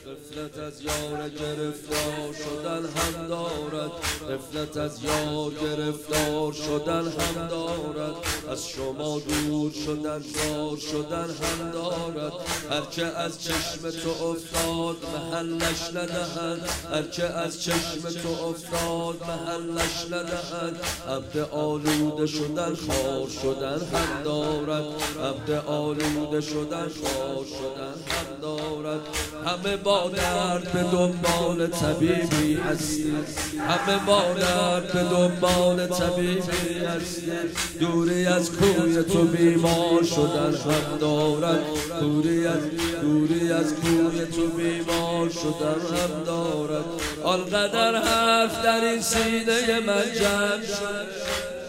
غفلت از یار گرفتار شدن هم دارد، غفلت از یار گرفتار شدن هم دارد، از شما دور شدن زار شدن هم دارد. هر که از چشم تو افتاد محلش ندهد، هر که از چشم تو افتاد محلش ندهد. عبد آلوده شدن خار شدن هم دارد، عبد آلوده شدن خار شدن هم دارد. همه با درد به دنبال طبیبی هستی، همه با درد به دنبال طبیبی هستی. دوری از کوی تو بیمار شدن هم دارد، دوری از کوی تو بیمار شدن هم دارد. آنقدر حرف در این سینه من جمع شد،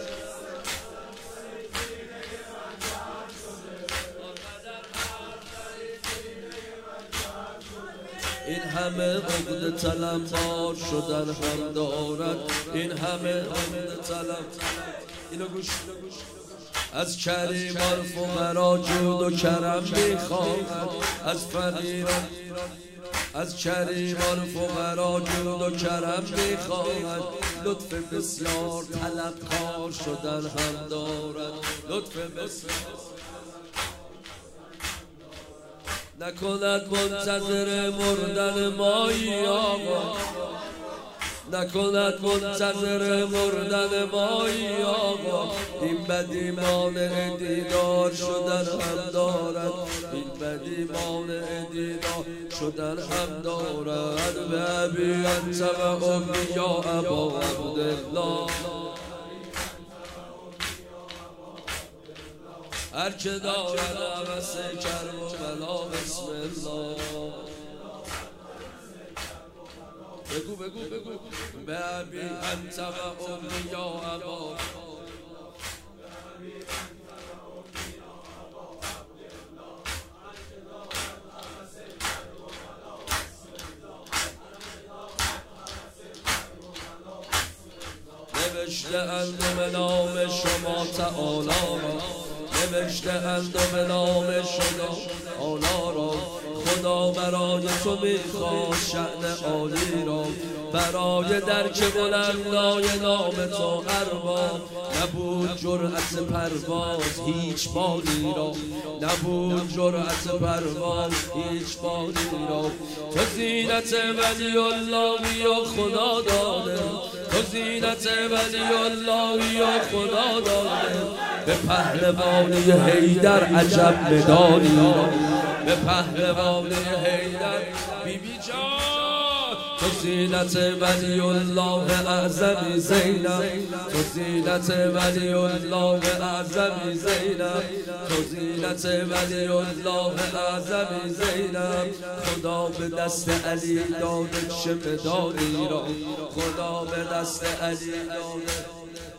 این همه عقده طلبکار شدن هم دارد، این همه عقده طلب. اینو گوش از کریمان فقرا جود و کرم میخواهد، از فقیران از کریمان فقرا جود و کرم میخواهد. لطف بسیار طلبکار شدن هم دارد، لطف بسیار نکند منتظر مردن مایی آقا، نکند منتظر مردن مایی آقا. این بدی مانع دیدار شدن هم دارد، این بدی مانع دیدار شدن هم دارد. به ابی انت و امی یا ابا عبدالله، هر که دارد عبس کرب و بلا بسم الله. بگو بگو بگو به ابی انت و امی یا ابا. نوشته اند به نام شما تعالی را، نوشته اند به نام شما تعالی را. خدا برای تو میخواد شأن عالی را، برای درک بلندای نام تو ارباب. نبود جرأت پرواز هیچ بانی را، نبود جرأت پرواز هیچ بانی را. تو زینت ولی اللهی و خدا داده، تو زینت ولی اللهی و خدا داده. به پهلوانی حیدر عجب مدانی را، به پهلوانی حیدر بیبی جان. تو زینت ولی الله اعظمی زینب، تو زینت ولی الله اعظمی زینب، تو زینت ولی الله اعظمی زینب. خدا به دست علی داده چه مدانی را، خدا به دست علی داده.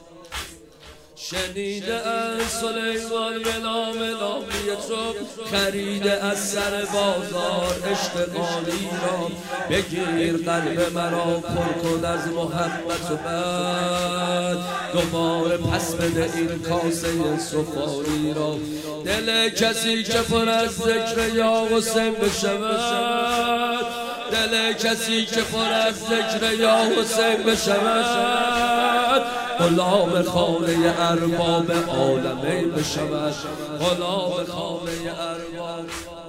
شنیده از سلیمان به نام نامی تو، خریده از سر بازار عشق غالی را. بگیر قلب مرا پر کن از محبت و بعد دوباره پس بده این کاسه سفالی را. دل کسی که پر از ذکر یا حسین بشود، دل کسی که پر از ذکر یا حسین بشود. غلام خانه ارباب عالمین بشود، غلام خانه ارباب.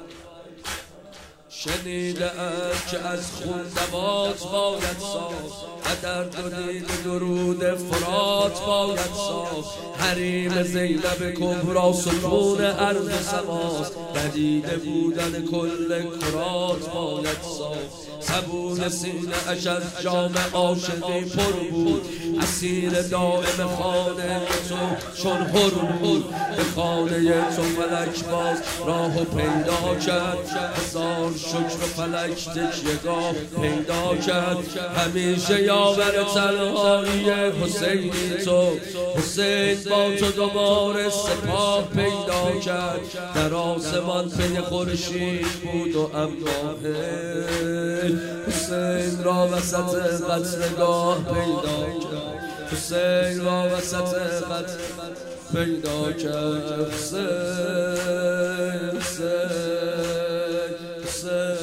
شنیده است که از خون دوات باید ساخت، در دو دیده درود فرات باید ساخت. حریم زینب کبرا ستون ارض سماست، بدیده بودن کل کرات باید ساخت. صبون سینه اش از جام عاشقی پر بود، اسیر دائم خانه تو چون حر بود. به خانه تو فلک باز راهو پیدا کرد، هزار شکر فلک تکیه‌گاه پیدا کرد. همیشه یاور تنهایی حسینی تو، حسین با تو دوباره سپاه پیدا کرد. در آسمان پی خورشید بود و اما حسین را وسط قتلگاه پیدا کرد، حسین را وسط قتل پیدا کرد. حسین حسین حسین